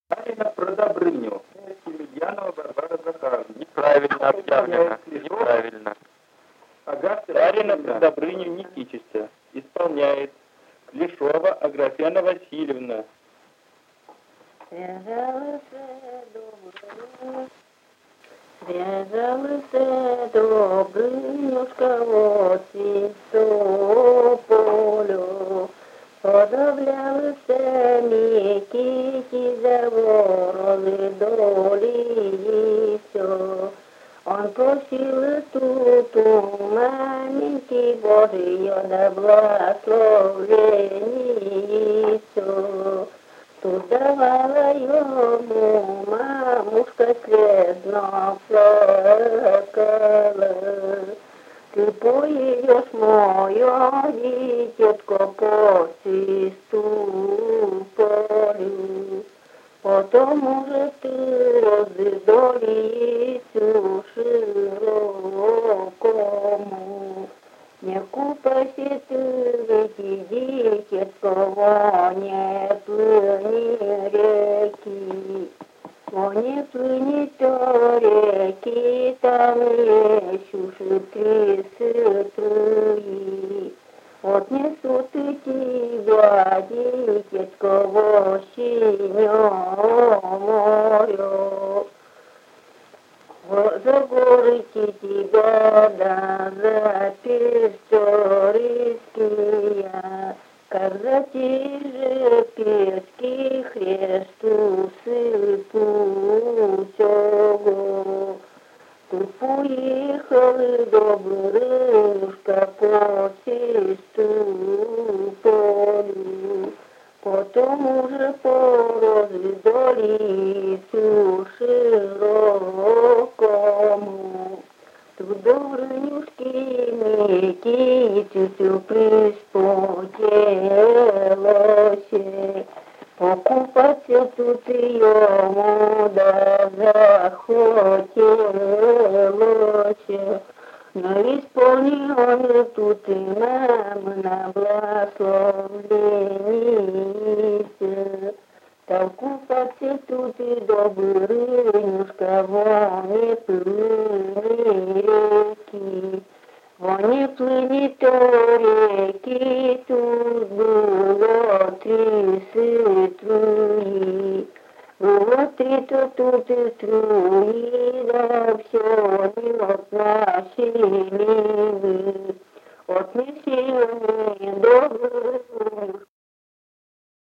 Гарина про Добрыню. Емельянова Варвара Захаровна. Неправильно объявлено. Неправильно. Гарина про Добрыню Никитича. Исполняет Клишова Аграфена Васильевна. Связалася Добринюшка в цвіту полю, подивлялися Микиті за ворони долі всьо. Он просил тут у маменьки Божье да благословение всё. Тут давала ему мамушка слезно плакала. Ты поедешь, моё дитятко, по чисту полю, потом уже ты раздолицу широкому. Не купайся ты в эти дитятко, не плыни реки, не плыни то реки, там есть уж три струи. Отнесут и тебя, дитятко, в синё море. За горы тебя, да за песториские, когда те же пески Христу сыпут его. Тут поехал Добрынюшка по чисту полю, потом уже по раздолицу широкому. Тут Добрынюшки Никитицу приспотелося, покупаться тут ему да захотелося. Но исполнил он тут и мамина благословение. Там купаться тут и Добрынюшка, вон не плыни реки, вон не плыни то реки, тут было три струи. Было три тут и струи, да все не относили вы, отнесли мне Добрыню.